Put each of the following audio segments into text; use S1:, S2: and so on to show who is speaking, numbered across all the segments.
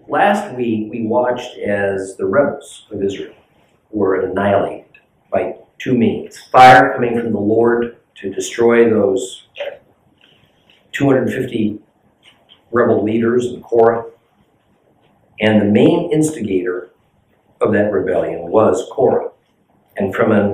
S1: Last week, we watched as the rebels of Israel were annihilated by two means. Fire coming from the Lord to destroy those 250 rebel leaders in Korah. And the main instigator of that rebellion was Korah. And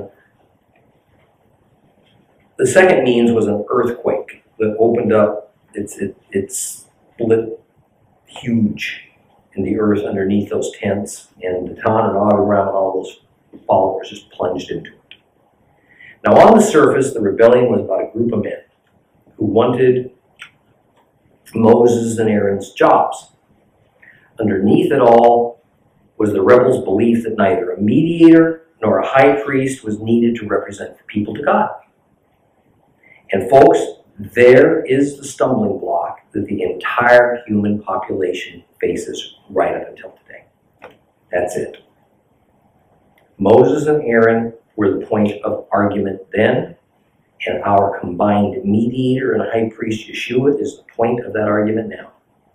S1: the second means was an earthquake that opened up, it split huge in the earth underneath those tents, and Dathan and Abiram and all those followers just plunged into it. Now on the surface, the rebellion was about a group of men who wanted Moses and Aaron's jobs. Underneath it all was the rebels' belief that neither a mediator nor a high priest was needed to represent the people to God. And folks, there is the stumbling block that the entire human population faces right up until today. That's it. Moses and Aaron were the point of argument then, and our combined mediator and high priest Yeshua is the point of that argument now.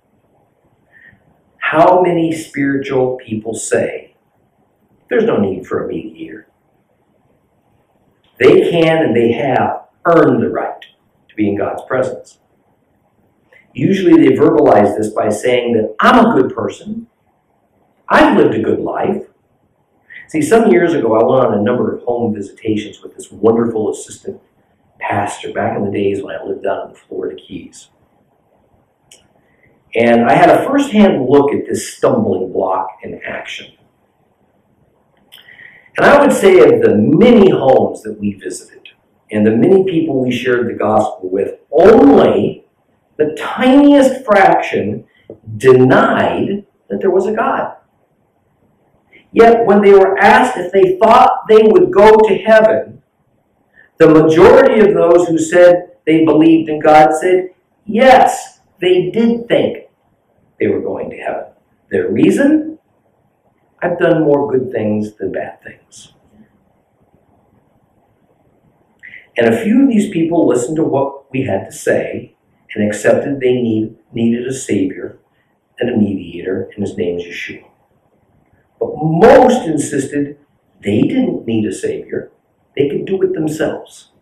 S1: How many spiritual people say there's no need for a mediator? They can and they have earned the right to be in God's presence. Usually they verbalize this by saying that I'm a good person. I've lived a good life. See, some years ago I went on a number of home visitations with this wonderful assistant pastor back in the days when I lived down in the Florida Keys. And I had a first-hand look at this stumbling block in action. And I would say of the many homes that we visited and the many people we shared the gospel with, only the tiniest fraction denied that there was a God. Yet when they were asked if they thought they would go to heaven, the majority of those who said they believed in God said, yes, they did think they were going to heaven. Their reason? I've done more good things than bad things. And a few of these people listened to what we had to say and accepted they needed a Savior and a mediator, and his name is Yeshua. But most insisted they didn't need a Savior. They could do it themselves.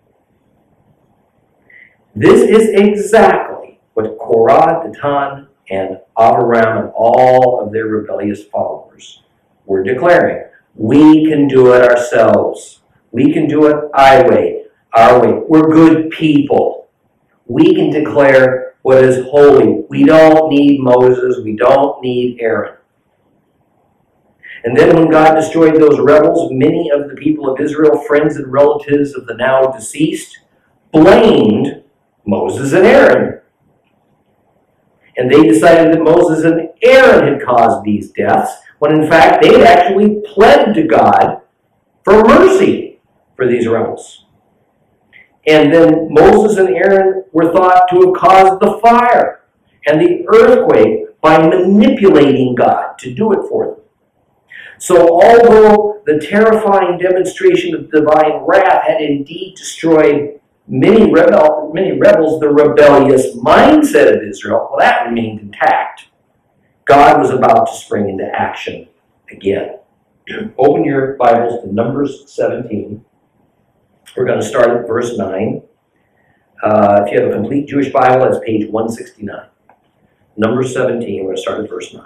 S1: This is exactly what Korah, Dathan, and Abiram and all of their rebellious followers were declaring. We can do it ourselves. We can do it our way. We're good people. We can declare what is holy. We don't need Moses. We don't need Aaron. And then when God destroyed those rebels, many of the people of Israel, friends and relatives of the now deceased, blamed Moses and Aaron. And they decided that Moses and Aaron had caused these deaths, when in fact they had actually pled to God for mercy for these rebels. And then Moses and Aaron were thought to have caused the fire and the earthquake by manipulating God to do it for them. So although the terrifying demonstration of divine wrath had indeed destroyed many rebels, the rebellious mindset of Israel, well, that remained intact. God was about to spring into action again. Open your Bibles to Numbers 17. We're going to start at verse 9. If you have a complete Jewish Bible, that's page 169. Numbers 17, we're going to start at verse 9.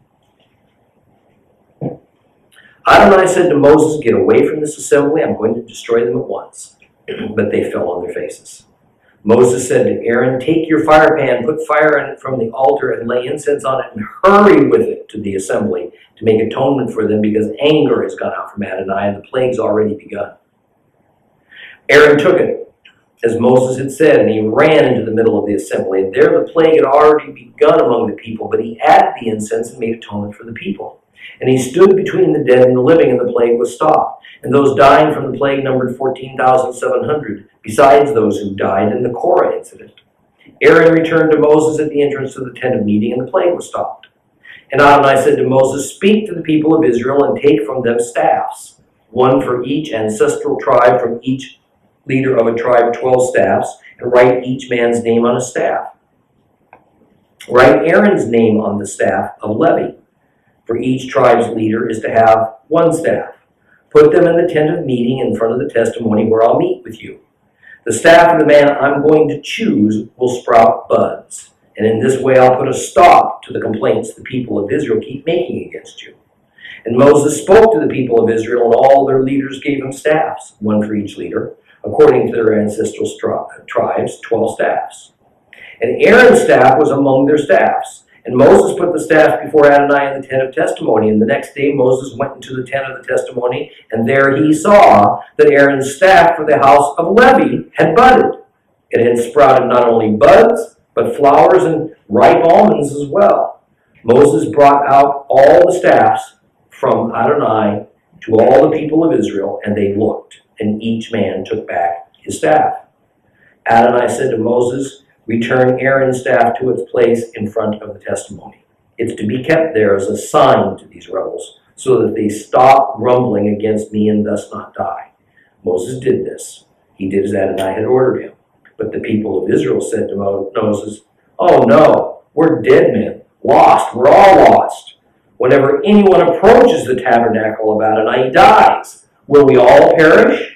S1: Adonai said to Moses, get away from this assembly. I'm going to destroy them at once. But they fell on their faces. Moses said to Aaron, take your fire pan, put fire in it from the altar, and lay incense on it, and hurry with it to the assembly to make atonement for them, because anger has gone out from Adonai, and the plague's already begun. Aaron took it, as Moses had said, and he ran into the middle of the assembly. And there the plague had already begun among the people, but he added the incense and made atonement for the people. And he stood between the dead and the living, and the plague was stopped. And those dying from the plague numbered 14,700, besides those who died in the Korah incident. Aaron returned to Moses at the entrance to the tent of meeting, and the plague was stopped. And Adonai said to Moses, speak to the people of Israel and take from them staffs, one for each ancestral tribe, from each leader of a tribe 12 staffs, and write each man's name on a staff. Write Aaron's name on the staff of Levi. For each tribe's leader is to have one staff. Put them in the tent of meeting in front of the testimony where I'll meet with you. The staff of the man I'm going to choose will sprout buds, and in this way I'll put a stop to the complaints the people of Israel keep making against you. And Moses spoke to the people of Israel, and all their leaders gave him staffs, one for each leader, according to their ancestral tribes, 12 staffs. And Aaron's staff was among their staffs. And Moses put the staff before Adonai in the tent of testimony. And the next day Moses went into the tent of the testimony, and there he saw that Aaron's staff for the house of Levi had budded. It had sprouted not only buds, but flowers and ripe almonds as well. Moses brought out all the staffs from Adonai to all the people of Israel, and they looked, and each man took back his staff. Adonai said to Moses, return Aaron's staff to its place in front of the testimony. It's to be kept there as a sign to these rebels, so that they stop grumbling against me and thus not die. Moses did this. He did as Adonai had ordered him. But the people of Israel said to Moses, oh no, we're dead men, lost, we're all lost. Whenever anyone approaches the tabernacle of Adonai, he dies. Will we all perish?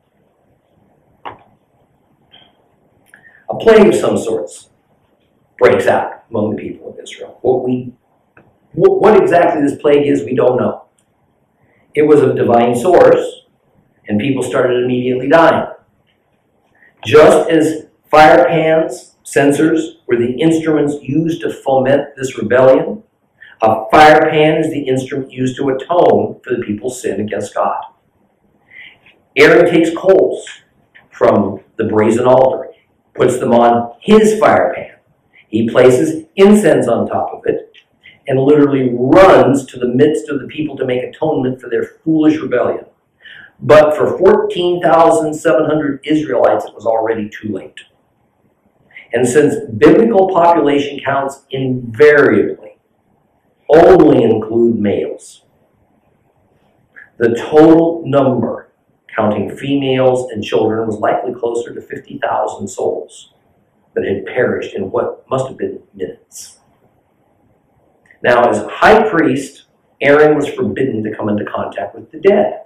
S1: A plague of some sorts breaks out among the people of Israel. What exactly this plague is, we don't know. It was of divine source, and people started immediately dying. Just as fire pans, censers, were the instruments used to foment this rebellion, a fire pan is the instrument used to atone for the people's sin against God. Aaron takes coals from the brazen altar, puts them on his fire pan. He places incense on top of it and literally runs to the midst of the people to make atonement for their foolish rebellion. But for 14,700 Israelites, it was already too late. And since biblical population counts invariably only include males, the total number counting females and children was likely closer to 50,000 souls that had perished in what must have been minutes. Now, as high priest, Aaron was forbidden to come into contact with the dead.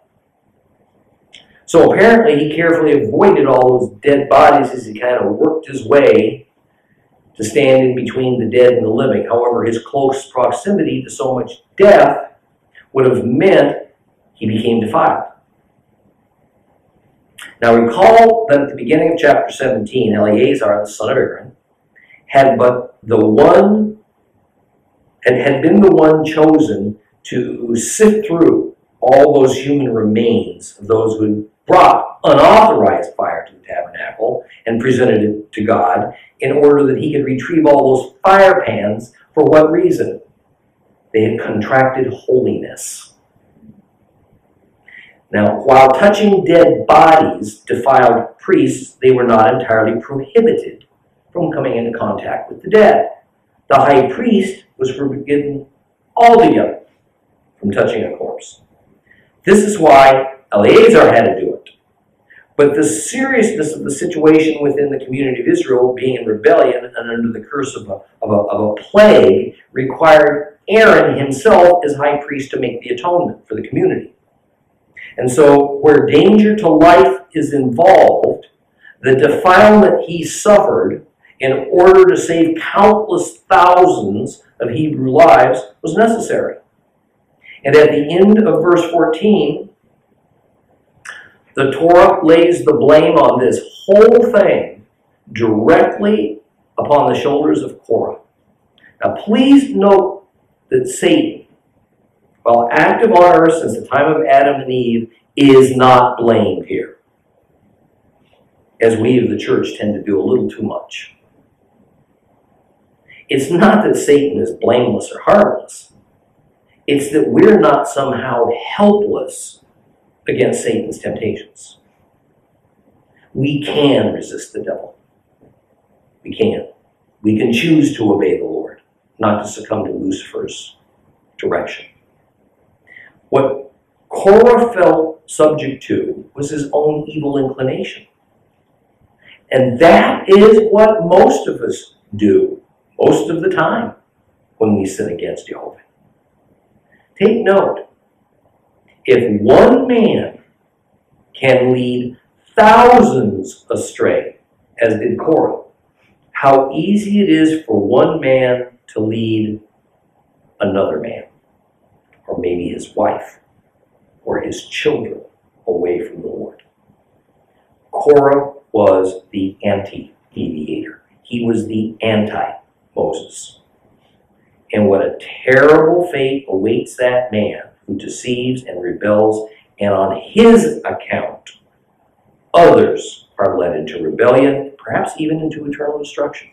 S1: So apparently he carefully avoided all those dead bodies as he kind of worked his way to stand in between the dead and the living. However, his close proximity to so much death would have meant he became defiled. Now recall that at the beginning of chapter 17, Eleazar, the son of Aaron, had been the one chosen to sift through all those human remains of those who had brought unauthorized fire to the tabernacle and presented it to God in order that he could retrieve all those fire pans. For what reason? They had contracted holiness. Now, while touching dead bodies defiled priests, they were not entirely prohibited from coming into contact with the dead. The high priest was forbidden altogether from touching a corpse. This is why Eleazar had to do it. But the seriousness of the situation within the community of Israel, being in rebellion and under the curse of a plague, required Aaron himself as high priest to make the atonement for the community. And so, where danger to life is involved, the defilement he suffered in order to save countless thousands of Hebrew lives was necessary. And at the end of verse 14, the Torah lays the blame on this whole thing directly upon the shoulders of Korah. Now please note that Satan, while active on earth since the time of Adam and Eve, is not blamed here, as we of the church tend to do a little too much. It's not that Satan is blameless or harmless. It's that we're not somehow helpless against Satan's temptations. We can resist the devil. We can. We can choose to obey the Lord, not to succumb to Lucifer's direction. What Korah felt subject to was his own evil inclination. And that is what most of us do most of the time when we sin against Jehovah. Take note, if one man can lead thousands astray, as did Korah, how easy it is for one man to lead another man, or maybe his wife, or his children away from the Lord. Korah was the anti-mediator. He was the anti-Moses. And what a terrible fate awaits that man who deceives and rebels, and on his account, others are led into rebellion, perhaps even into eternal destruction.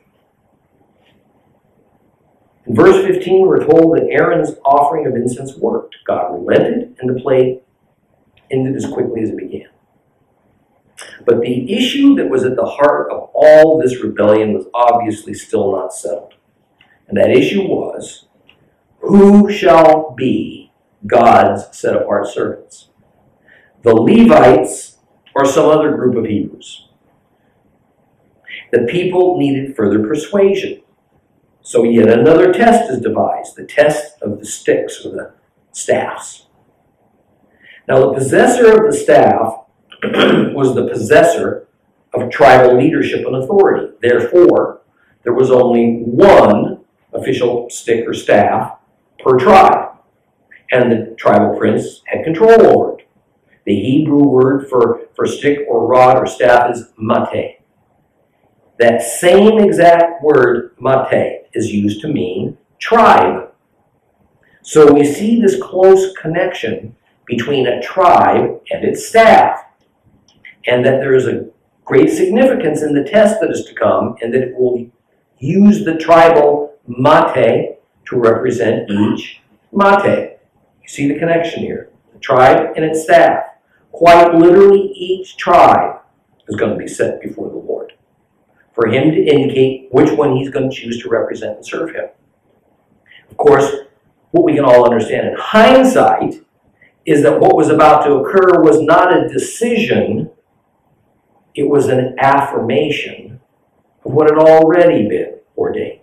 S1: In verse 15, we're told that Aaron's offering of incense worked. God relented, and the plague ended as quickly as it began. But the issue that was at the heart of all this rebellion was obviously still not settled. And that issue was, who shall be God's set-apart servants? The Levites or some other group of Hebrews? The people needed further persuasion. So yet another test is devised, the test of the sticks or the staffs. Now the possessor of the staff was the possessor of tribal leadership and authority. Therefore, there was only one official stick or staff per tribe, and the tribal prince had control over it. The Hebrew word for stick or rod or staff is mateh. That same exact word, mateh, is used to mean tribe. So we see this close connection between a tribe and its staff, and that there is a great significance in the test that is to come, and that it will use the tribal mateh to represent each mateh. You see the connection here. The tribe and its staff. Quite literally, each tribe is going to be set before the Lord for him to indicate which one he's going to choose to represent and serve him. Of course, what we can all understand in hindsight is that what was about to occur was not a decision, it was an affirmation of what had already been ordained.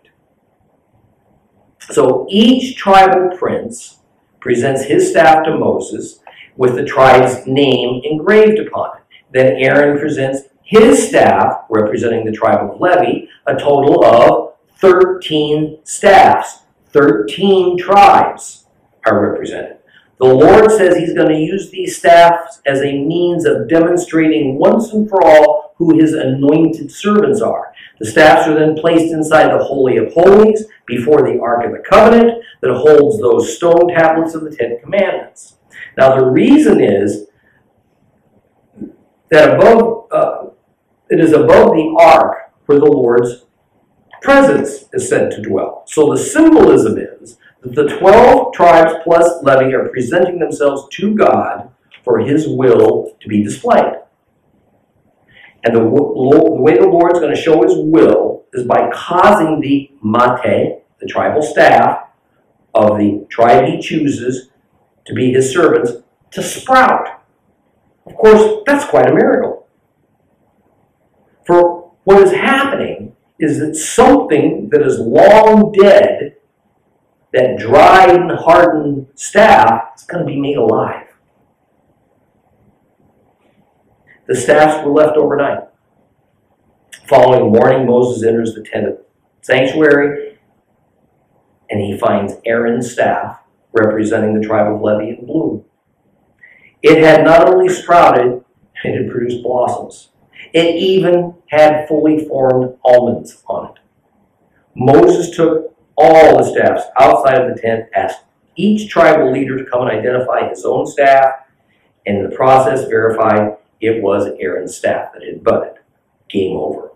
S1: So each tribal prince presents his staff to Moses with the tribe's name engraved upon it. Then Aaron presents his staff, representing the tribe of Levi, a total of 13 staffs. 13 tribes are represented. The Lord says he's going to use these staffs as a means of demonstrating once and for all who his anointed servants are. The staffs are then placed inside the Holy of Holies before the Ark of the Covenant that holds those stone tablets of the Ten Commandments. Now the reason is that it is above the Ark where the Lord's presence is said to dwell. So the symbolism is that the 12 tribes plus Levi are presenting themselves to God for his will to be displayed. And the way the Lord's going to show his will is by causing the mateh, the tribal staff of the tribe he chooses to be his servants, to sprout. Of course, that's quite a miracle. For what is happening is that something that is long dead, that dried and hardened staff, is going to be made alive. The staffs were left overnight. Following morning, Moses enters the tent of sanctuary, and he finds Aaron's staff, representing the tribe of Levi, in bloom. It had not only sprouted, it had produced blossoms. It even had fully formed almonds on it. Moses took all the staffs outside of the tent, asked each tribal leader to come and identify his own staff, and in the process verified it was Aaron's staff that had budded. Game over.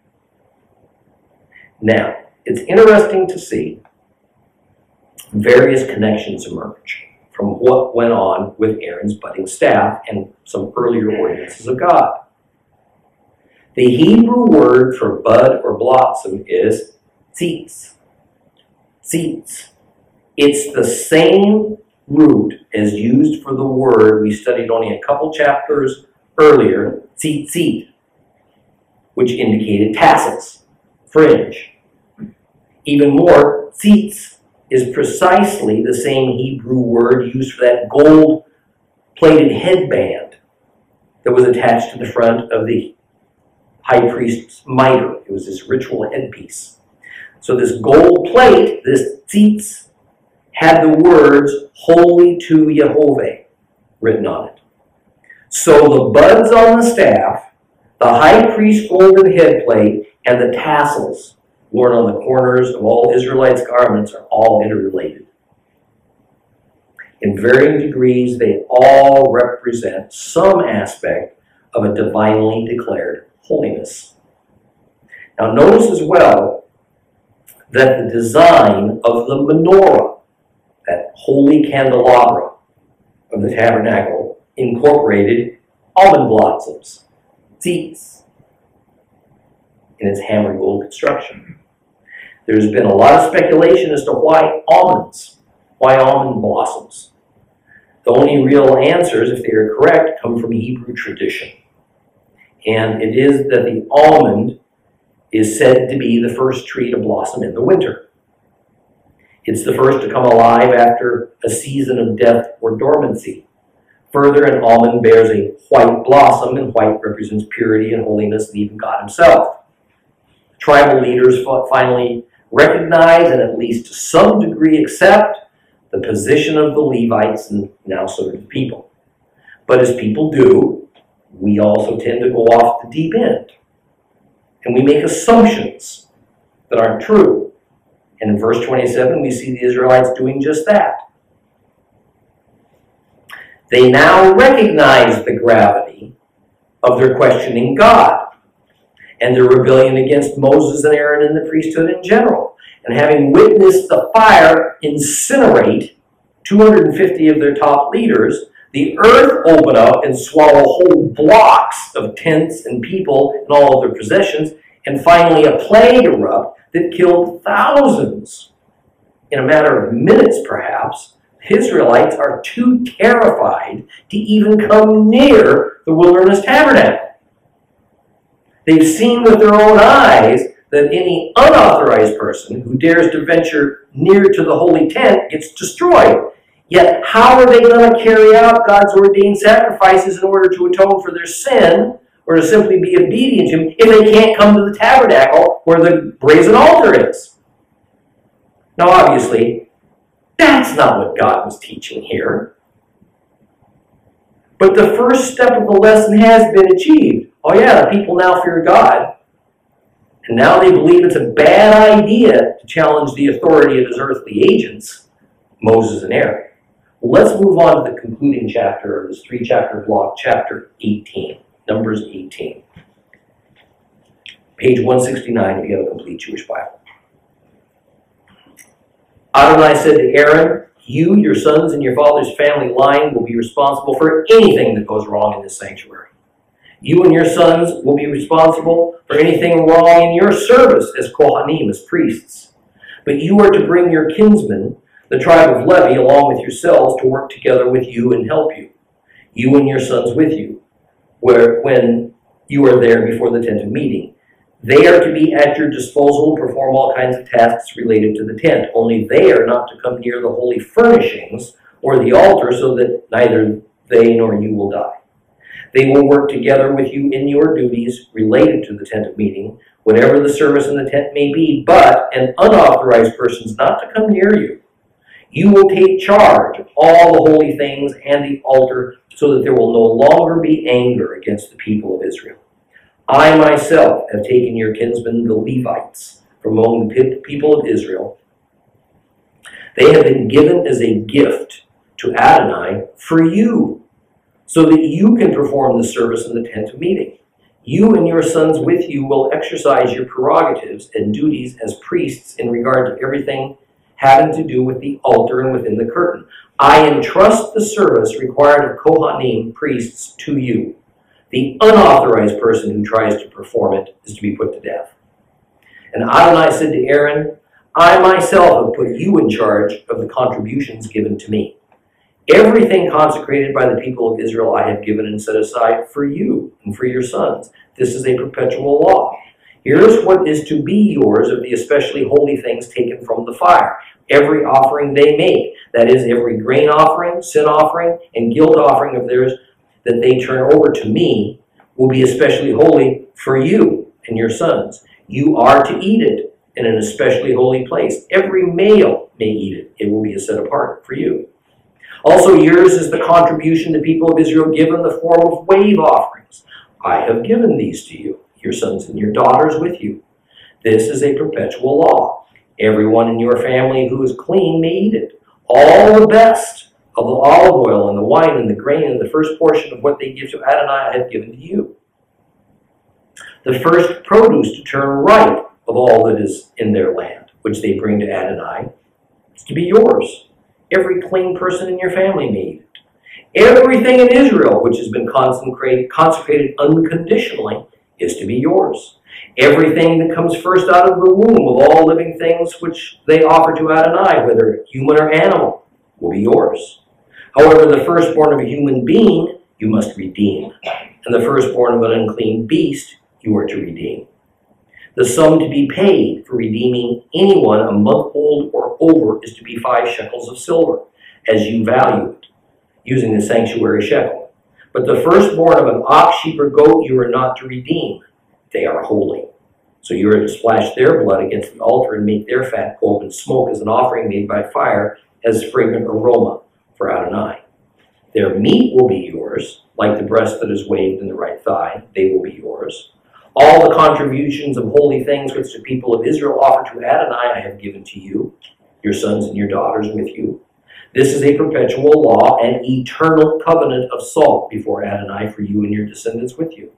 S1: Now, it's interesting to see various connections emerge from what went on with Aaron's budding staff and some earlier ordinances of God. The Hebrew word for bud or blossom is tzitz. Tzitz. It's the same root as used for the word we studied only a couple chapters earlier, tzitzit, which indicated tassels, fringe. Even more, tzitz is precisely the same Hebrew word used for that gold-plated headband that was attached to the front of the high priest's mitre. It was this ritual headpiece. So this gold plate, this tzitz, had the words, "Holy to Yehovah," written on it. So the buds on the staff, the high priest's golden headplate, and the tassels worn on the corners of all Israelites' garments are all interrelated. In varying degrees, they all represent some aspect of a divinely declared holiness. Now notice as well that the design of the menorah, that holy candelabra of the tabernacle, incorporated almond blossoms, tzitz, in its hammered gold construction. There's been a lot of speculation as to why almond blossoms. The only real answers, if they are correct, come from Hebrew tradition. And it is that the almond is said to be the first tree to blossom in the winter. It's the first to come alive after a season of death or dormancy. Further, an almond bears a white blossom, and white represents purity and holiness and even God himself. Tribal leaders finally recognize and at least to some degree accept the position of the Levites and now so do the people. But as people do, we also tend to go off the deep end. And we make assumptions that aren't true. And in verse 27, we see the Israelites doing just that. They now recognize the gravity of their questioning God and their rebellion against Moses and Aaron and the priesthood in general. And having witnessed the fire incinerate 250 of their top leaders, the earth open up and swallow whole blocks of tents and people and all of their possessions, and finally a plague erupt that killed thousands. In a matter of minutes, perhaps, the Israelites are too terrified to even come near the wilderness tabernacle. They've seen with their own eyes that any unauthorized person who dares to venture near to the holy tent gets destroyed. Yet how are they going to carry out God's ordained sacrifices in order to atone for their sin or to simply be obedient to him if they can't come to the tabernacle where the brazen altar is? Now obviously, that's not what God was teaching here. But the first step of the lesson has been achieved. Oh yeah, the people now fear God. And now they believe it's a bad idea to challenge the authority of his earthly agents, Moses and Aaron. Well, let's move on to the concluding chapter of this three-chapter block, chapter 18, Numbers 18. Page 169 if you have a complete Jewish Bible. Adonai said to Aaron, "You, your sons, and your father's family line will be responsible for anything that goes wrong in this sanctuary. You and your sons will be responsible for anything wrong in your service as Kohanim, as priests. But you are to bring your kinsmen, the tribe of Levi, along with yourselves to work together with you and help you, you and your sons with you, when you are there before the tent of meeting. They are to be at your disposal to perform all kinds of tasks related to the tent. Only they are not to come near the holy furnishings or the altar so that neither they nor you will die. They will work together with you in your duties related to the tent of meeting, whatever the service in the tent may be, but an unauthorized person is not to come near you. You will take charge of all the holy things and the altar so that there will no longer be anger against the people of Israel. I myself have taken your kinsmen, the Levites, from among the people of Israel. They have been given as a gift to Adonai for you, so that you can perform the service in the tent of meeting. You and your sons with you will exercise your prerogatives and duties as priests in regard to everything having to do with the altar and within the curtain. I entrust the service required of Kohanim, priests, to you. The unauthorized person who tries to perform it is to be put to death." And Adonai said to Aaron, "I myself have put you in charge of the contributions given to me. Everything consecrated by the people of Israel I have given and set aside for you and for your sons. This is a perpetual law. Here's what is to be yours of the especially holy things taken from the fire. Every offering they make, that is, every grain offering, sin offering, and guilt offering of theirs that they turn over to me, will be especially holy for you and your sons. You are to eat it in an especially holy place. Every male may eat it. It will be set apart for you. Also yours is the contribution the people of Israel give in the form of wave offerings. I have given these to you, your sons and your daughters with you. This is a perpetual law. Everyone in your family who is clean may eat it. All the best of the olive oil and the wine and the grain and the first portion of what they give to Adonai I have given to you. The first produce to turn right of all that is in their land, which they bring to Adonai, is to be yours. Every clean person in your family may eat it. Everything in Israel which has been consecrated unconditionally is to be yours. Everything that comes first out of the womb of all living things which they offer to Adonai, whether human or animal, will be yours. However, the firstborn of a human being you must redeem, and the firstborn of an unclean beast you are to redeem. The sum to be paid for redeeming anyone a month old or over is to be 5 shekels of silver, as you value it, using the sanctuary shekel. But the firstborn of an ox, sheep, or goat you are not to redeem. They are holy. So you are to splash their blood against the altar and make their fat go up in smoke as an offering made by fire, as fragrant aroma for Adonai. Their meat will be yours, like the breast that is waved in the right thigh. They will be yours. All the contributions of holy things which the people of Israel offer to Adonai I have given to you, your sons and your daughters with you. This is a perpetual law and eternal covenant of salt before Adonai for you and your descendants with you.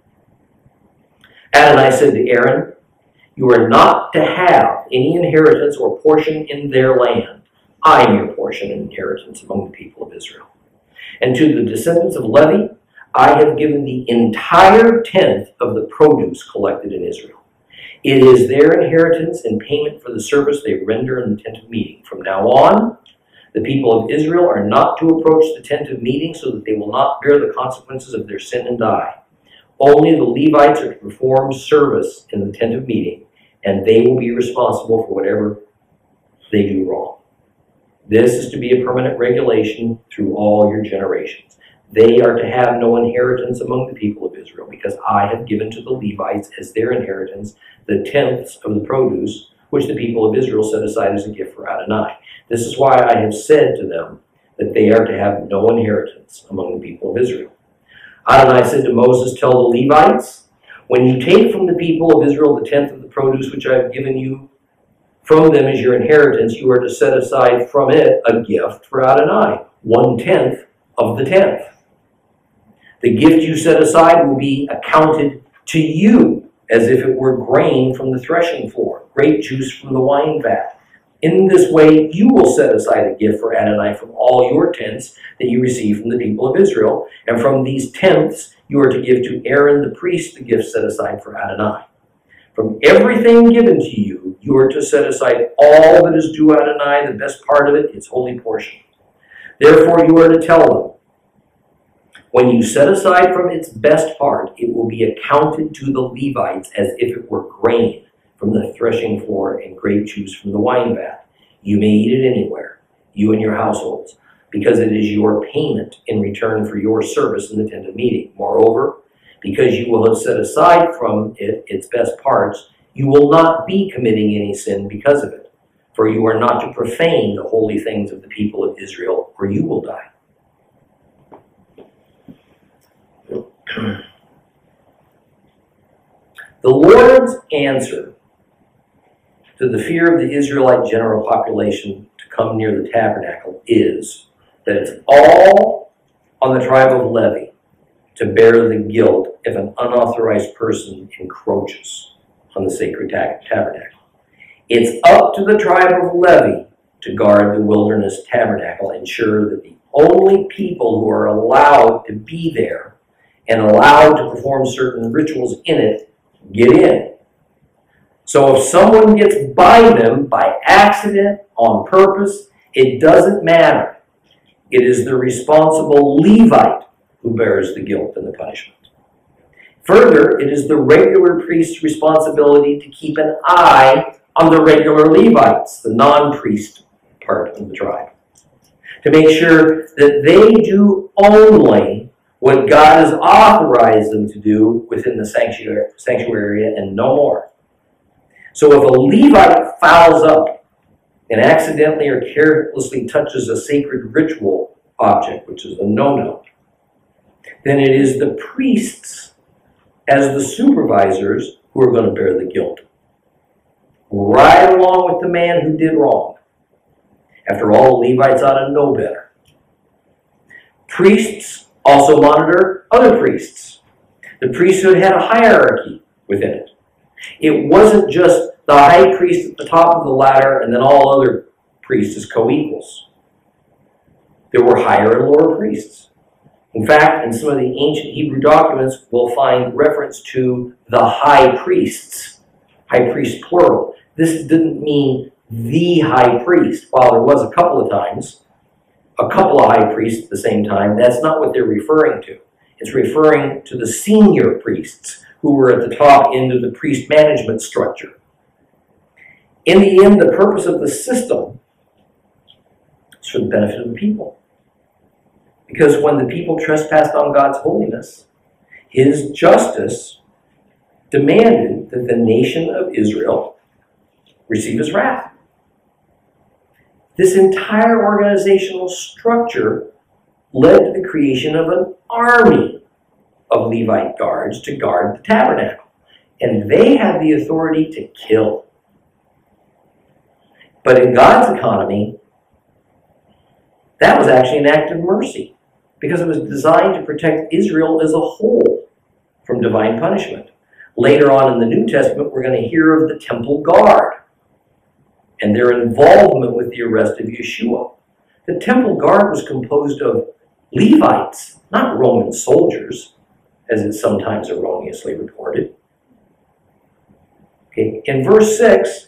S1: Adonai said to Aaron, you are not to have any inheritance or portion in their land. I am your portion and inheritance among the people of Israel. And to the descendants of Levi, I have given the entire tenth of the produce collected in Israel. It is their inheritance and payment for the service they render in the tent of meeting. From now on, the people of Israel are not to approach the tent of meeting so that they will not bear the consequences of their sin and die. Only the Levites are to perform service in the tent of meeting, and they will be responsible for whatever they do wrong. This is to be a permanent regulation through all your generations. They are to have no inheritance among the people of Israel, because I have given to the Levites as their inheritance the tenths of the produce, which the people of Israel set aside as a gift for Adonai. This is why I have said to them that they are to have no inheritance among the people of Israel. Adonai said to Moses, tell the Levites, when you take from the people of Israel the tenth of the produce which I have given you from them as your inheritance, you are to set aside from it a gift for Adonai, 1/10 of the tenth. The gift you set aside will be accounted to you as if it were grain from the threshing floor, grape juice from the wine vat. In this way, you will set aside a gift for Adonai from all your tenths that you receive from the people of Israel. And from these tenths, you are to give to Aaron the priest the gift set aside for Adonai. From everything given to you, you are to set aside all that is due Adonai, the best part of it, its holy portion. Therefore, you are to tell them, when you set aside from its best part, it will be accounted to the Levites as if it were grain from the threshing floor and grape juice from the wine vat. You may eat it anywhere, you and your households, because it is your payment in return for your service in the tent of meeting. Moreover, because you will have set aside from it its best parts, you will not be committing any sin because of it, for you are not to profane the holy things of the people of Israel, or you will die. The Lord's answer to the fear of the Israelite general population to come near the tabernacle is that it's all on the tribe of Levi to bear the guilt if an unauthorized person encroaches on the sacred tabernacle. It's up to the tribe of Levi to guard the wilderness tabernacle, ensure that the only people who are allowed to be there and allowed to perform certain rituals in it get in. So if someone gets by them by accident, on purpose, it doesn't matter. It is the responsible Levite who bears the guilt and the punishment. Further, it is the regular priest's responsibility to keep an eye on the regular Levites, the non-priest part of the tribe, to make sure that they do only what God has authorized them to do within the sanctuary area and no more. So if a Levite fouls up and accidentally or carelessly touches a sacred ritual object, which is a no-no, then it is the priests as the supervisors who are going to bear the guilt, right along with the man who did wrong. After all, the Levites ought to know better. Priests also monitor other priests. The priesthood had a hierarchy within it. It wasn't just the high priest at the top of the ladder and then all other priests as co-equals. There were higher and lower priests. In fact, in some of the ancient Hebrew documents, we'll find reference to the high priests, high priest plural. This didn't mean the high priest. While there was a couple of times, a couple of high priests at the same time, that's not what they're referring to. It's referring to the senior priests who were at the top end of the priest management structure. In the end, the purpose of the system is for the benefit of the people. Because when the people trespassed on God's holiness, his justice demanded that the nation of Israel receive his wrath. This entire organizational structure led to the creation of an army of Levite guards to guard the tabernacle. And they had the authority to kill. But in God's economy, that was actually an act of mercy, because it was designed to protect Israel as a whole from divine punishment. Later on in the New Testament, we're going to hear of the temple guard and their involvement with the arrest of Yeshua. The temple guard was composed of Levites, not Roman soldiers, as it's sometimes erroneously reported. Okay. In verse 6,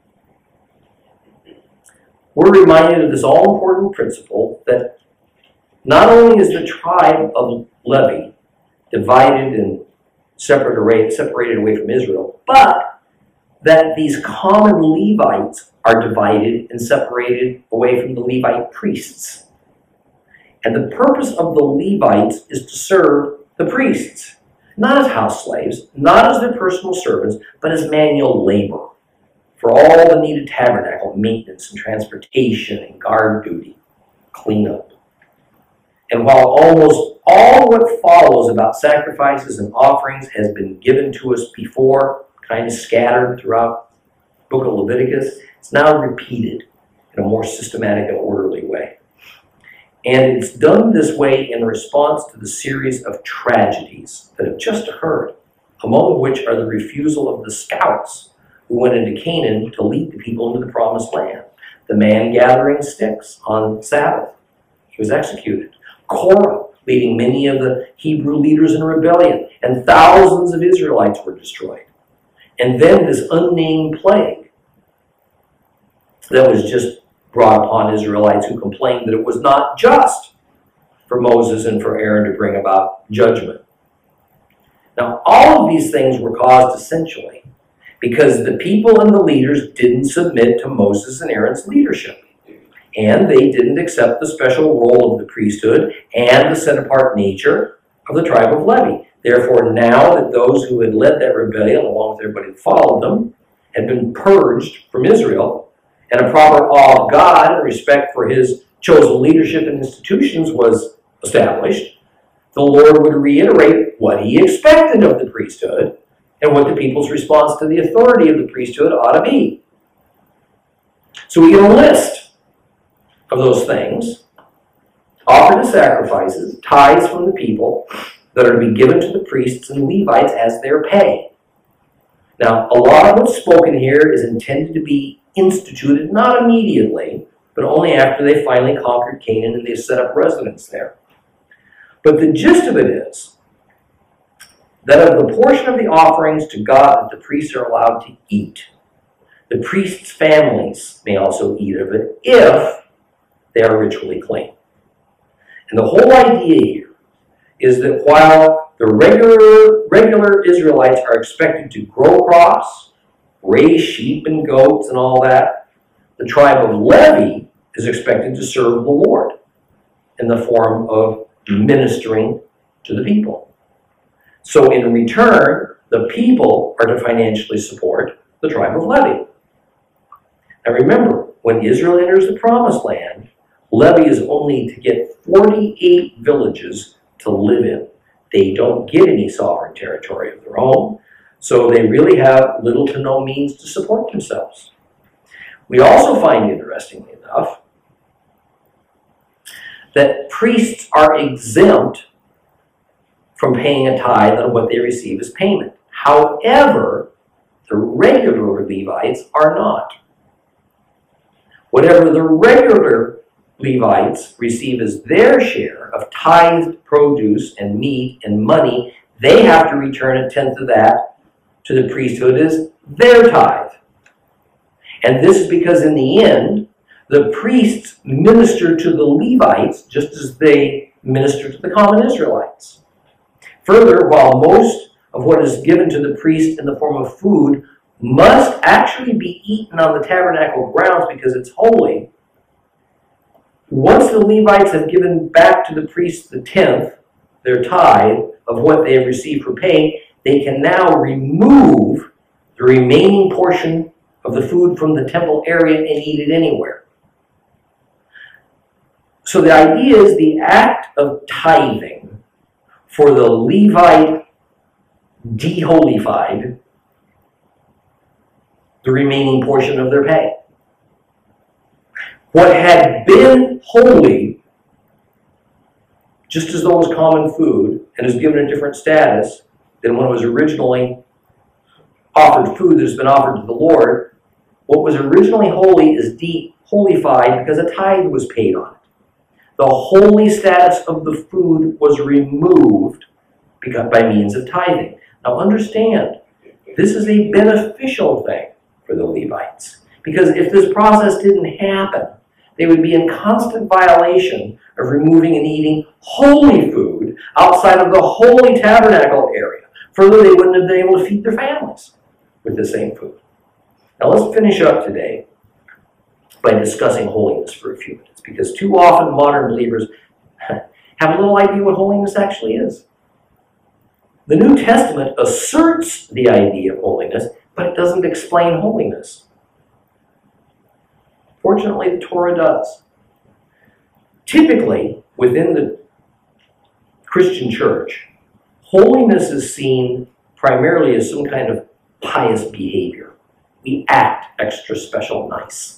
S1: we're reminded of this all-important principle that not only is the tribe of Levi divided and separated away from Israel, but that these common Levites are divided and separated away from the Levite priests. And the purpose of the Levites is to serve the priests, not as house slaves, not as their personal servants, but as manual labor for all the needed tabernacle maintenance and transportation and guard duty, cleanup. And while almost all what follows about sacrifices and offerings has been given to us before, kind of scattered throughout the book of Leviticus, it's now repeated in a more systematic and orderly way. And it's done this way in response to the series of tragedies that have just occurred, among which are the refusal of the scouts who went into Canaan to lead the people into the promised land. The man gathering sticks on Sabbath, he was executed. Korah, leading many of the Hebrew leaders in rebellion, and thousands of Israelites were destroyed. And then this unnamed plague that was just brought upon Israelites who complained that it was not just for Moses and for Aaron to bring about judgment. Now, all of these things were caused essentially because the people and the leaders didn't submit to Moses and Aaron's leadership. And they didn't accept the special role of the priesthood and the set-apart nature of the tribe of Levi. Therefore, now that those who had led that rebellion, along with everybody who followed them, had been purged from Israel, and a proper awe of God and respect for his chosen leadership and institutions was established, the Lord would reiterate what he expected of the priesthood and what the people's response to the authority of the priesthood ought to be. So we get a list of those things, offered as sacrifices, tithes from the people that are to be given to the priests and Levites as their pay. Now, a lot of what's spoken here is intended to be instituted not immediately, but only after they finally conquered Canaan and they set up residence there. But the gist of it is that of the portion of the offerings to God that the priests are allowed to eat, the priests' families may also eat of it if they are ritually clean. And the whole idea here is that while The regular Israelites are expected to grow crops, raise sheep and goats and all that. The tribe of Levi is expected to serve the Lord in the form of ministering to the people. So in return, the people are to financially support the tribe of Levi. Now remember, when Israel enters the promised land, Levi is only to get 48 villages to live in. They don't get any sovereign territory of their own, so they really have little to no means to support themselves. We also find, interestingly enough, that priests are exempt from paying a tithe on what they receive as payment. However, the regular Levites are not. Whatever the regular Levites receive as their share of tithed produce and meat and money, they have to return a tenth of that to the priesthood as their tithe. And this is because in the end, the priests minister to the Levites just as they minister to the common Israelites. Further, while most of what is given to the priest in the form of food must actually be eaten on the tabernacle grounds because it's holy, once the Levites have given back to the priests the tenth, their tithe, of what they have received for paying, they can now remove the remaining portion of the food from the temple area and eat it anywhere. So the idea is the act of tithing for the Levite deholified the remaining portion of their pay. What had been holy, just as though it was common food, and is given a different status than when it was originally offered food that has been offered to the Lord, what was originally holy is de-holified because a tithe was paid on it. The holy status of the food was removed by means of tithing. Now understand, this is a beneficial thing for the Levites, because if this process didn't happen, they would be in constant violation of removing and eating holy food outside of the holy tabernacle area. Further, they wouldn't have been able to feed their families with the same food. Now let's finish up today by discussing holiness for a few minutes, because too often modern believers have a little idea what holiness actually is. The New Testament asserts the idea of holiness, but it doesn't explain holiness. Fortunately, the Torah does. Typically, within the Christian church, holiness is seen primarily as some kind of pious behavior. We act extra special nice.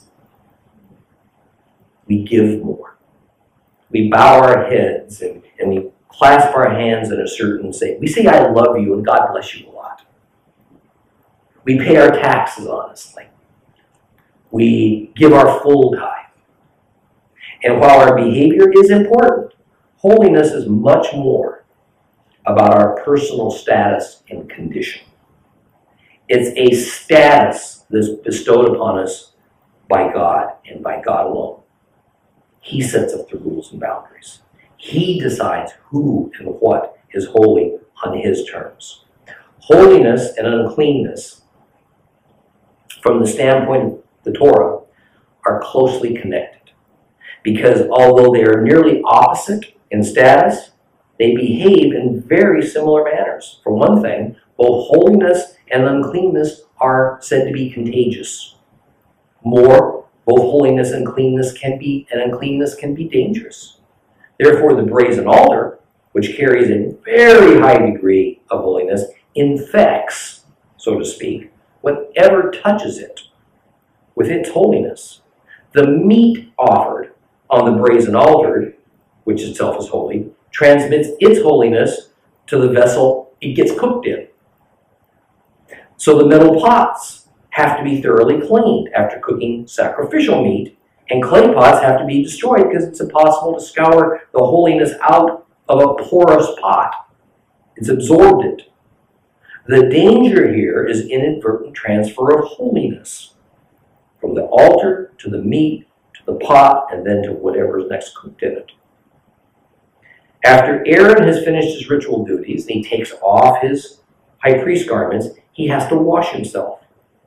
S1: We give more. We bow our heads and we clasp our hands in a certain way. We say, I love you and God bless you a lot. We pay our taxes honestly. We give our full tithe. And while our behavior is important, holiness is much more about our personal status and condition. It's a status that's bestowed upon us by God and by God alone. He sets up the rules and boundaries. He decides who and what is holy on his terms. Holiness and uncleanness, from the standpoint of the Torah, are closely connected, because although they are nearly opposite in status, they behave in very similar manners. For one thing, both holiness and uncleanness are said to be contagious. More, both holiness and uncleanness can be dangerous. Therefore, the brazen altar, which carries a very high degree of holiness, infects, so to speak, whatever touches it with its holiness. The meat offered on the brazen altar, which itself is holy, transmits its holiness to the vessel it gets cooked in. So the metal pots have to be thoroughly cleaned after cooking sacrificial meat, and clay pots have to be destroyed because it's impossible to scour the holiness out of a porous pot. It's absorbed it. The danger here is inadvertent transfer of holiness from the altar to the meat, to the pot, and then to whatever is next cooked in it. After Aaron has finished his ritual duties and he takes off his high priest garments, he has to wash himself.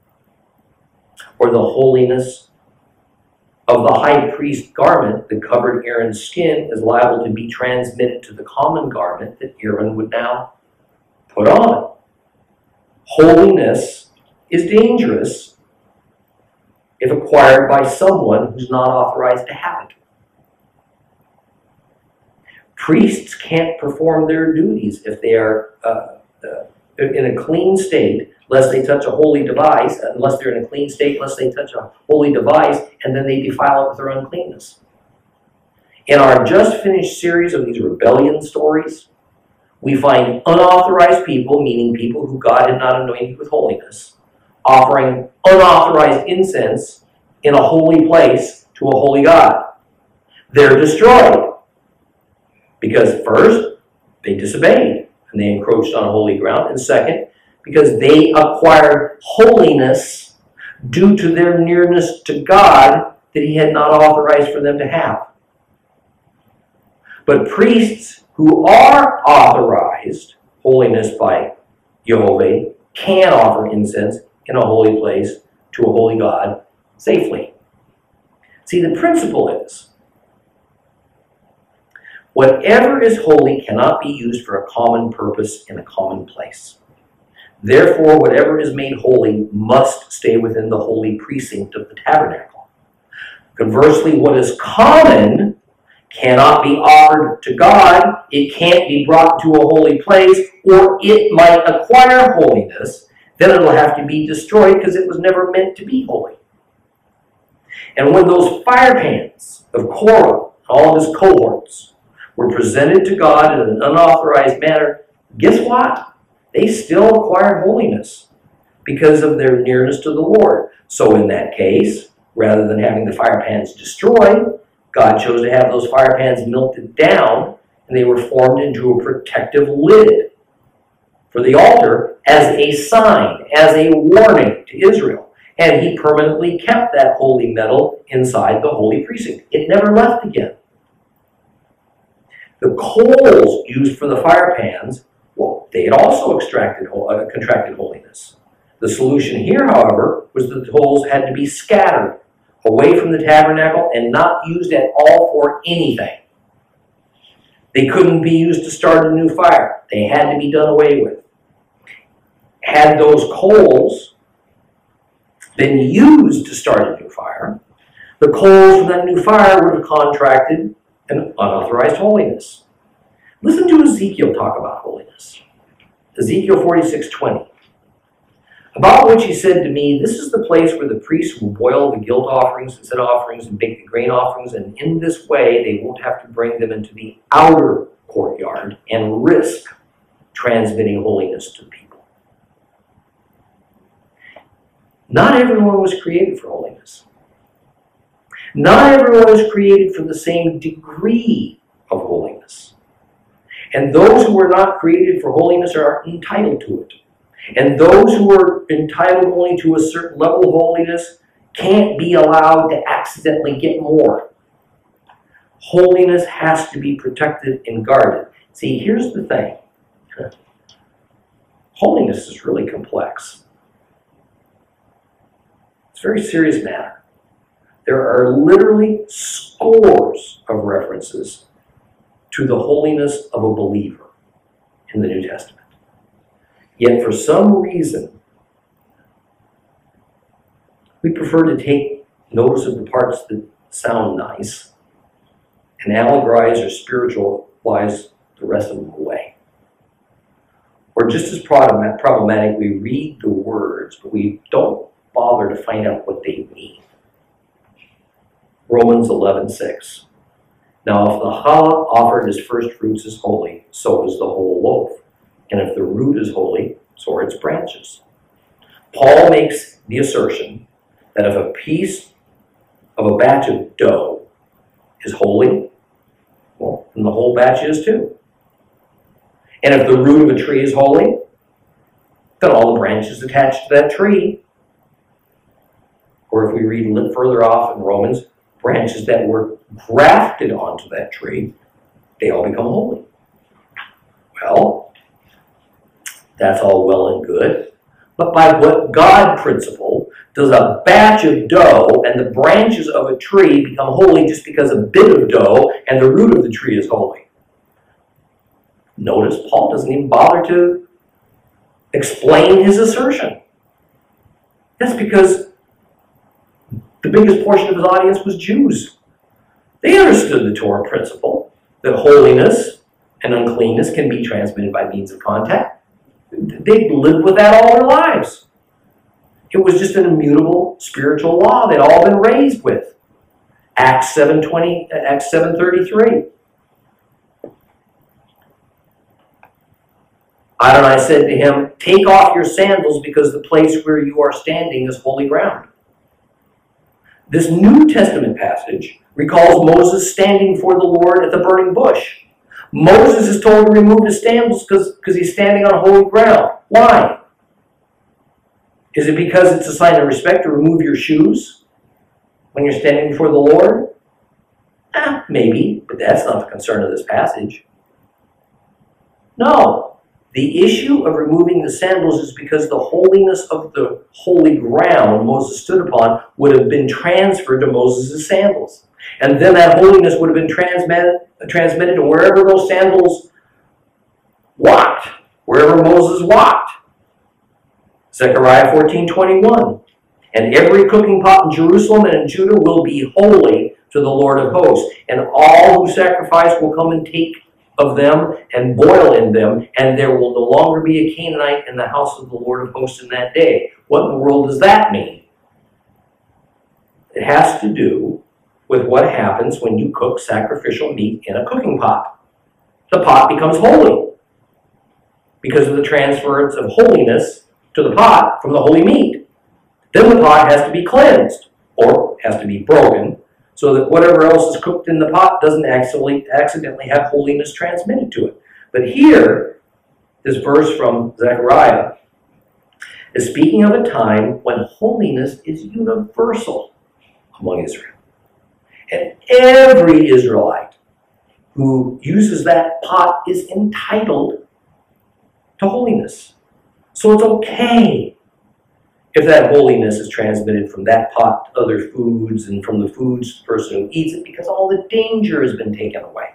S1: Or the holiness of the high priest garment that covered Aaron's skin is liable to be transmitted to the common garment that Aaron would now put on. Holiness is dangerous if acquired by someone who's not authorized to have it. Priests can't perform their duties if they are in a clean state, lest they touch a holy device, unless they're in a clean state, lest they touch a holy device, and then they defile it with their uncleanness. In our just finished series of these rebellion stories, we find unauthorized people, meaning people who God had not anointed with holiness, offering unauthorized incense in a holy place to a holy God. They're destroyed. Because first, they disobeyed and they encroached on holy ground. And second, because they acquired holiness due to their nearness to God that he had not authorized for them to have. But priests who are authorized holiness by Jehovah can offer incense in a holy place to a holy God safely. See, the principle is, whatever is holy cannot be used for a common purpose in a common place. Therefore, whatever is made holy must stay within the holy precinct of the tabernacle. Conversely, what is common cannot be offered to God, it can't be brought to a holy place, or it might acquire holiness, then it'll have to be destroyed because it was never meant to be holy. And when those fire pans of Korah, all of his cohorts, were presented to God in an unauthorized manner, guess what? They still acquired holiness because of their nearness to the Lord. So in that case, rather than having the fire pans destroyed, God chose to have those fire pans melted down, and they were formed into a protective lid for the altar as a sign, as a warning to Israel. And he permanently kept that holy metal inside the holy precinct. It never left again. The coals used for the fire pans, well, they had also contracted holiness. The solution here, however, was that the coals had to be scattered away from the tabernacle and not used at all for anything. They couldn't be used to start a new fire. They had to be done away with. Had those coals been used to start a new fire, the coals from that new fire would have contracted an unauthorized holiness. Listen to Ezekiel talk about holiness. Ezekiel 46:20. About which he said to me, this is the place where the priests will boil the guilt offerings and sin offerings and bake the grain offerings, and in this way they won't have to bring them into the outer courtyard and risk transmitting holiness to the people. Not everyone was created for holiness. Not everyone was created for the same degree of holiness. And those who were not created for holiness are entitled to it. And those who are entitled only to a certain level of holiness can't be allowed to accidentally get more. Holiness has to be protected and guarded. See, here's the thing. Holiness is really complex. It's a very serious matter. There are literally scores of references to the holiness of a believer in the New Testament. Yet for some reason, we prefer to take notice of the parts that sound nice and allegorize or spiritualize the rest of them away. Or just as problematic, we read the words, but we don't bother to find out what they mean. Romans 11:6. Now if the challah offered as first fruits is holy, so is the whole loaf. And if the root is holy, so are its branches. Paul makes the assertion that if a piece of a batch of dough is holy, well, then the whole batch is too. And if the root of a tree is holy, then all the branches attached to that tree. Or if we read a little further off in Romans, branches that were grafted onto that tree they all become holy. Well, that's all well and good. But by what God principle does a batch of dough and the branches of a tree become holy just because a bit of dough and the root of the tree is holy? Notice Paul doesn't even bother to explain his assertion. That's because the biggest portion of his audience was Jews. They understood the Torah principle that holiness and uncleanness can be transmitted by means of contact. They'd lived with that all their lives. It was just an immutable spiritual law they'd all been raised with. Acts 7:33. Adonai said to him, "Take off your sandals because the place where you are standing is holy ground." This New Testament passage recalls Moses standing before the Lord at the burning bush. Moses is told to remove his sandals because he's standing on holy ground. Why? Is it because it's a sign of respect to remove your shoes when you're standing before the Lord? Maybe, but that's not the concern of this passage. No. The issue of removing the sandals is because the holiness of the holy ground Moses stood upon would have been transferred to Moses' sandals. And then that holiness would have been transmitted to wherever those sandals walked, wherever Moses walked. Zechariah 14:21. And every cooking pot in Jerusalem and in Judah will be holy to the Lord of hosts. And all who sacrifice will come and take of them and boil in them, and there will no longer be a Canaanite in the house of the Lord of hosts in that day. What in the world does that mean? It has to do with what happens when you cook sacrificial meat in a cooking pot. The pot becomes holy because of the transference of holiness to the pot from the holy meat. Then the pot has to be cleansed, or has to be broken, so that whatever else is cooked in the pot doesn't accidentally have holiness transmitted to it. But here, this verse from Zechariah is speaking of a time when holiness is universal among Israel. And every Israelite who uses that pot is entitled to holiness. So it's okay if that holiness is transmitted from that pot to other foods and from the foods to the person who eats it, because all the danger has been taken away.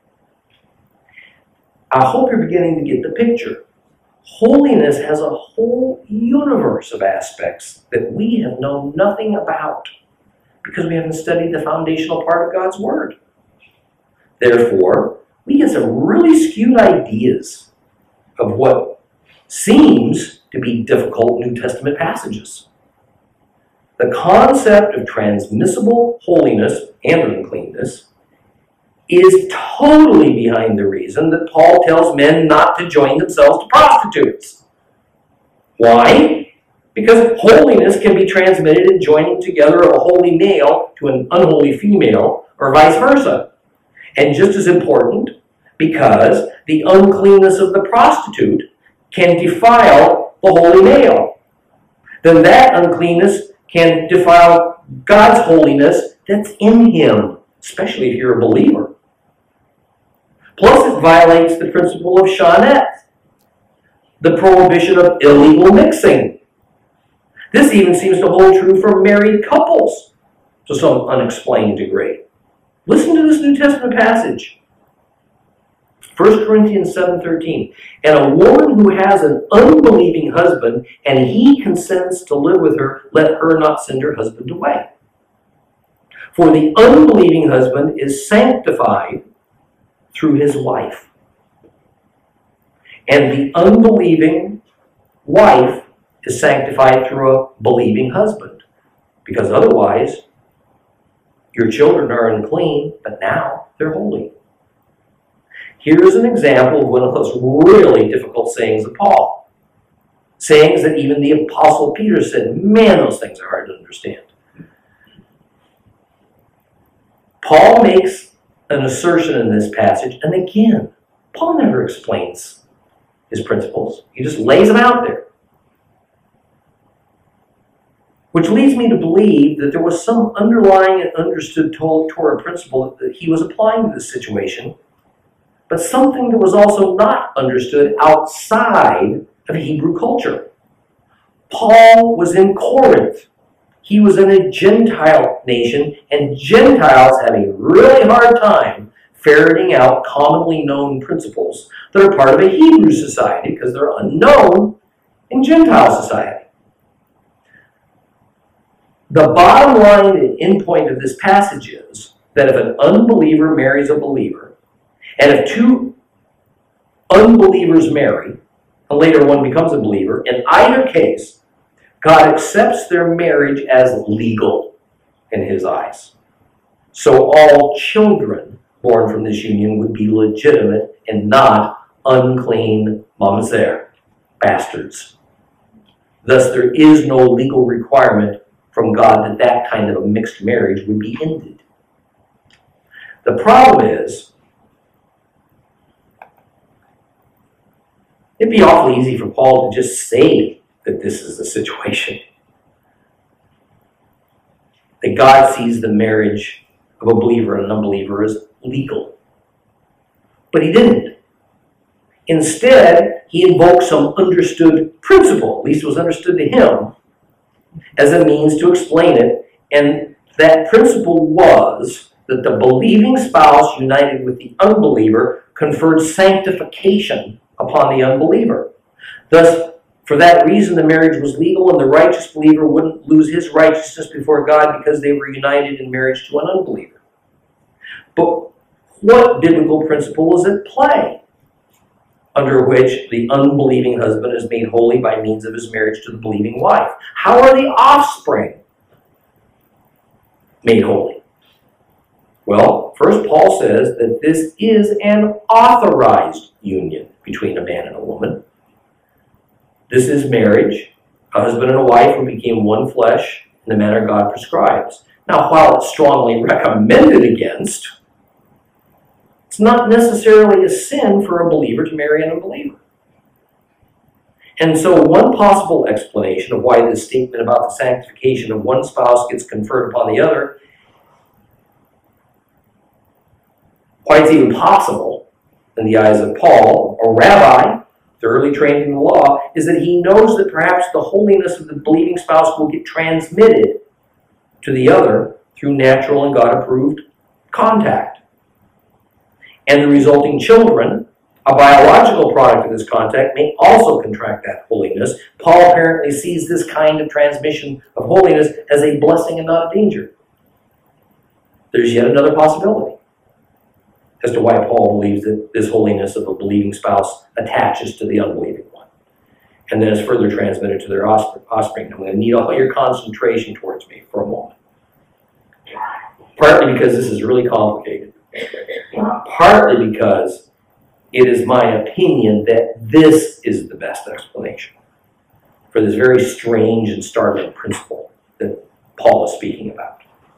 S1: I hope you're beginning to get the picture. Holiness has a whole universe of aspects that we have known nothing about because we haven't studied the foundational part of God's Word. Therefore, we get some really skewed ideas of what seems to be difficult New Testament passages. The concept of transmissible holiness and uncleanness is totally behind the reason that Paul tells men not to join themselves to prostitutes. Why? Because holiness can be transmitted in joining together of a holy male to an unholy female, or vice versa. And just as important, because the uncleanness of the prostitute can defile the holy male. Then that uncleanness can defile God's holiness that's in him, especially if you're a believer. Plus, it violates the principle of Shanet, the prohibition of illegal mixing. This even seems to hold true for married couples to some unexplained degree. Listen to this New Testament passage. 1 Corinthians 7:13. And a woman who has an unbelieving husband and he consents to live with her, let her not send her husband away. For the unbelieving husband is sanctified through his wife. And the unbelieving wife is sanctified through a believing husband. Because otherwise, your children are unclean, but now they're holy. Here's an example of one of those really difficult sayings of Paul. Sayings that even the Apostle Peter said, man, those things are hard to understand. Paul makes an assertion in this passage, and again, Paul never explains his principles. He just lays them out there. Which leads me to believe that there was some underlying and understood Torah principle that he was applying to this situation but something that was also not understood outside of Hebrew culture. Paul was in Corinth. He was in a Gentile nation, and Gentiles have a really hard time ferreting out commonly known principles that are part of a Hebrew society because they're unknown in Gentile society. The bottom line and end point of this passage is that if an unbeliever marries a believer, and if two unbelievers marry, and later one becomes a believer, in either case, God accepts their marriage as legal in his eyes. So all children born from this union would be legitimate and not unclean mamzer, bastards. Thus, there is no legal requirement from God that that kind of a mixed marriage would be ended. The problem is, it'd be awfully easy for Paul to just say that this is the situation. That God sees the marriage of a believer and an unbeliever as legal. But he didn't. Instead, he invoked some understood principle, at least it was understood to him, as a means to explain it. And that principle was that the believing spouse united with the unbeliever conferred sanctification upon the unbeliever. Thus, for that reason, the marriage was legal, and the righteous believer wouldn't lose his righteousness before God because they were united in marriage to an unbeliever. But what biblical principle is at play under which the unbelieving husband is made holy by means of his marriage to the believing wife? How are the offspring made holy? Well, first Paul says that this is an authorized union between a man and a woman. This is marriage, a husband and a wife who became one flesh in the manner God prescribes. Now, while it's strongly recommended against, it's not necessarily a sin for a believer to marry an unbeliever. And so one possible explanation of why this statement about the sanctification of one spouse gets conferred upon the other, why it's even possible in the eyes of Paul, a rabbi, thoroughly trained in the law, is that he knows that perhaps the holiness of the believing spouse will get transmitted to the other through natural and God-approved contact. And the resulting children, a biological product of this contact, may also contract that holiness. Paul apparently sees this kind of transmission of holiness as a blessing and not a danger. There's yet another possibility as to why Paul believes that this holiness of a believing spouse attaches to the unbelieving one, and then is further transmitted to their offspring. I'm going to need all your concentration towards me for a moment. Partly because this is really complicated. Partly because it is my opinion that this is the best explanation for this very strange and startling principle that Paul is speaking about.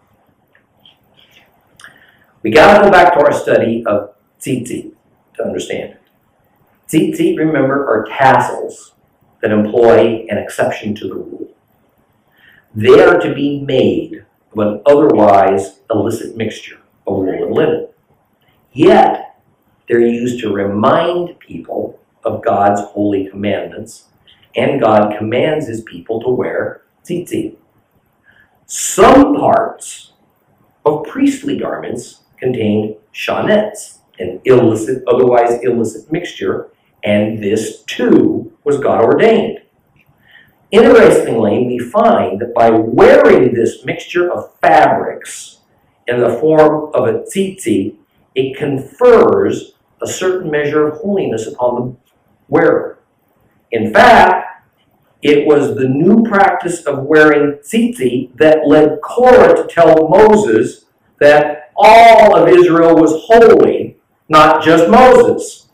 S1: We got to go back to our study of tzitzit to understand it. Tzitzit, remember, are tassels that employ an exception to the rule. They are to be made of an otherwise illicit mixture of wool and linen. Yet, they're used to remind people of God's holy commandments, and God commands his people to wear tzitzit. Some parts of priestly garments contained shanetz, an otherwise illicit mixture, and this too was God ordained. Interestingly, we find that by wearing this mixture of fabrics in the form of a tzitzit, it confers a certain measure of holiness upon the wearer. In fact, it was the new practice of wearing tzitzit that led Korah to tell Moses that all of Israel was holy, not just Moses,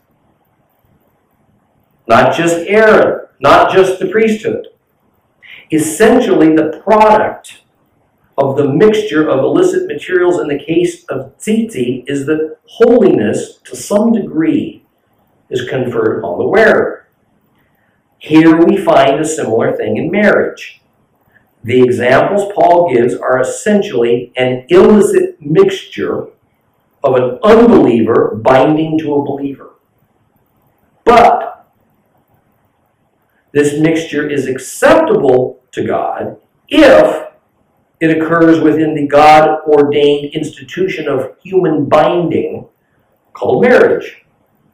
S1: not just Aaron, not just the priesthood. Essentially, the product of the mixture of illicit materials in the case of tzitzit is that holiness, to some degree, is conferred upon the wearer. Here we find a similar thing in marriage. The examples Paul gives are essentially an illicit mixture of an unbeliever binding to a believer. But this mixture is acceptable to God if it occurs within the God-ordained institution of human binding called marriage.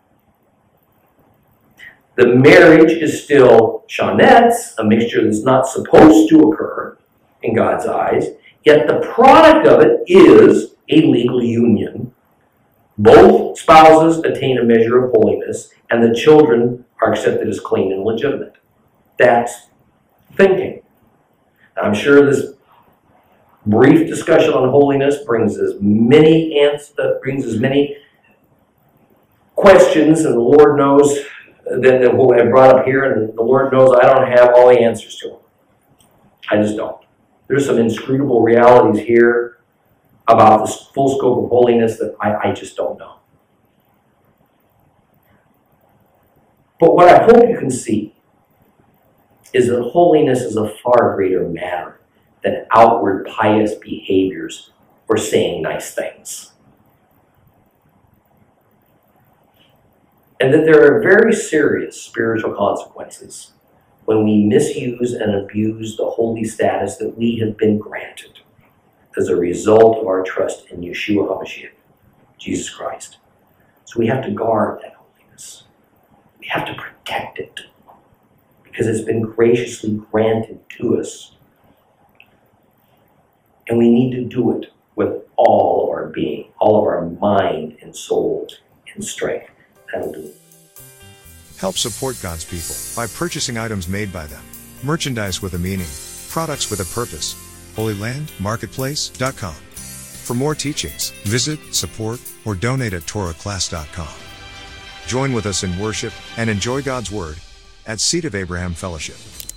S1: The marriage is still Shonet's, a mixture that's not supposed to occur in God's eyes, yet the product of it is a legal union. Both spouses attain a measure of holiness, and the children are accepted as clean and legitimate. That's thinking. I'm sure this brief discussion on holiness brings as many questions, and the Lord knows that what I brought up here, and the Lord knows I don't have all the answers to them. I just don't. There's some inscrutable realities here about the full scope of holiness that I just don't know. But what I hope you can see is that holiness is a far greater matter than outward pious behaviors or saying nice things. And that there are very serious spiritual consequences when we misuse and abuse the holy status that we have been granted as a result of our trust in Yeshua HaMashiach, Jesus Christ. So we have to guard that holiness. We have to protect it because it's been graciously granted to us. And we need to do it with all of our being, all of our mind and soul and strength. That'll do it.
S2: Help support God's people by purchasing items made by them. Merchandise with a meaning. Products with a purpose. HolyLandMarketplace.com. For more teachings, visit, support, or donate at TorahClass.com. Join with us in worship and enjoy God's Word at Seed of Abraham Fellowship.